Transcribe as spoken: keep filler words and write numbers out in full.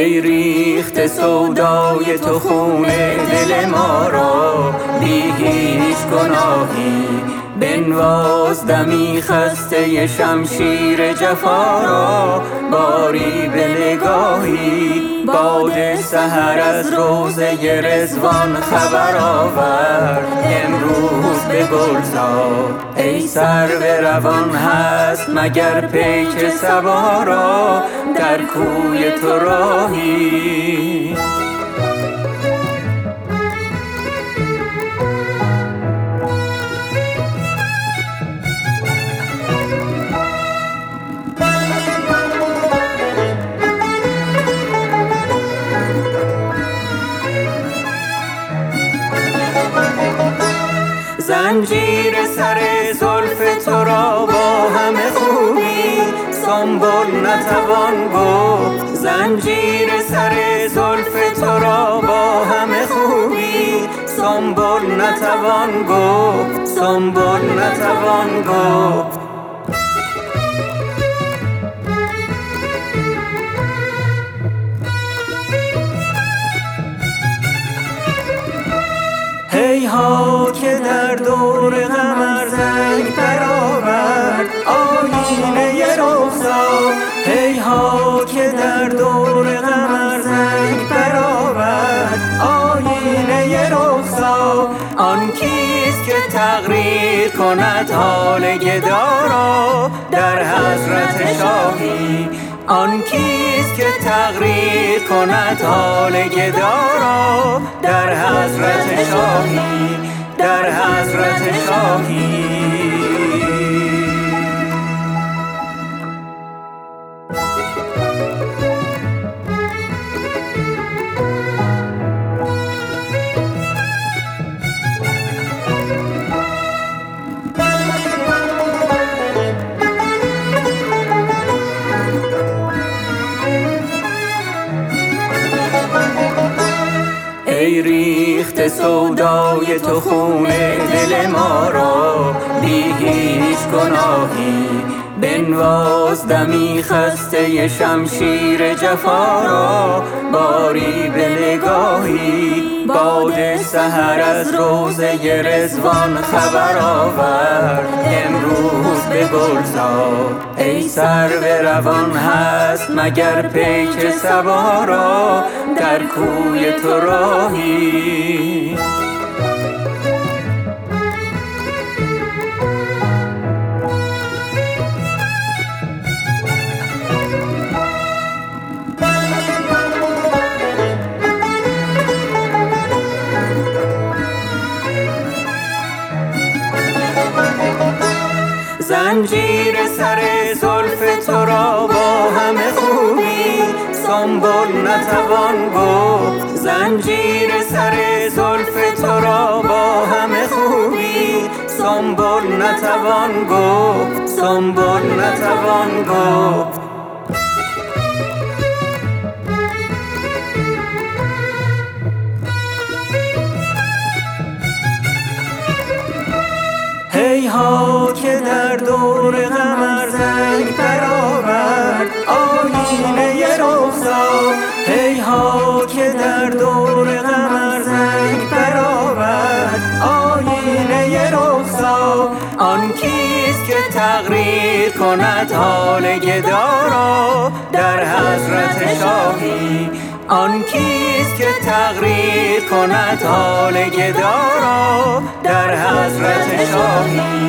ای ریخت سودای تو خون دل ما را بی هیچ گناهی، بنواز دمی خسته شمشیر جفا را باری به نگاهی. باد سحر از روضه رضوان خبر آورد امروز به گلزار. ای سرو روان هست مگر پیک صبا را در کوی تو راهی. زنجیر سر زلف تو را با همه خوبی سنبل نتوان گفت. زنجیر سر زلف تو را با همه خوبی سنبل نتوان گفت، سنبل نتوان گفت. هیها که در دور قمر زنگ برآورد آیینه رخسار. هیها که در دور قمر زنگ برآورد آیینه رخسار. آن کیست که تقریر کند حال گدا را در حضرت شاهی. آن کیست که تقریر کند حال گدا را در حضرت شاهی، در حضرت شاهی. ای ریخت سودای تو خون دل ما را بی هیچ گناهی، بنواز دمی خسته شمشیر جفا را باری به نگاهی. باد سحر از روضه رضوان خبر آورد امروز به گلزار. ای سرو روان هست مگر پیک صبا را در کوی تو راهی. زنجیر سر زلف تو را با همه خوبی سنبل نتوان گفت. زنجیر سر زلف تو را با همه خوبی سنبل نتوان گفت، سنبل نتوان گفت. هیها که در دور قمر زنگ برآورد آیینه رخسار. هیها که در دور قمر زنگ برآورد آیینه رخسار. آن کیست که تقریر کند حال گدا را در حضرت شاهی. آن کیست که تقریر کند حال گدا را در حضرت شاهی.